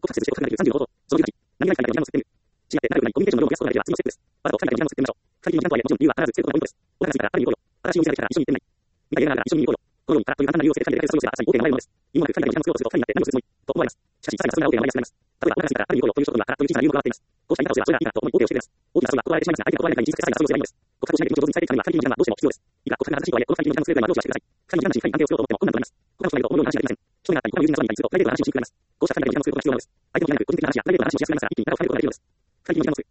国策接種を考える30のこと、その時何々かにも接点。違って仲良くないコミュニケーションの量を増やすことが大事な次のステップです。わざと2人がも接点ましょう。最近の時間とはいえもちろん理由は必ず成功がポイントです。お互いからある意味行こうよ。新しいお店ができたら一緒に行ってみない。みたいながら一緒に行こうよ。このようにからという簡単な理由をつけて2人だけでそういう要素が朝に OK が生まれるのです。今まで2人だけの時間を過ごすよう2人になって何をするつもりと思われます。しかし、さらにはそれが OK が生まれやすくなります。例えば、お互いからある意味行こうよという一言にはからという小さな理由が関わっています。こうした言い方をすればそれがいいからと思い OK をしてくれます。大きな発想が断られてしまいますが、相手が断られないに小さくさせる要素がいいのです。告白をしないで気持ちを上手に伝えていくためには最近の時間はどうしても必要です。いくら告白が正しいとはいえ、この最近の時間の数ぐらいは上手はしてください。最近の時間だし、いかに安定をしようと思っても困難となります。告白をしないと思うような話ができません。人があったり、他の友人がそうになったりすると、プライベートな話をしにくくなります。こうした2人だけの時間を過ごすことが必要なのです。相手の気がなく、個人的な話やプライベートな話をしやすくなら一気に仲を深めることができるのです。最近の時間の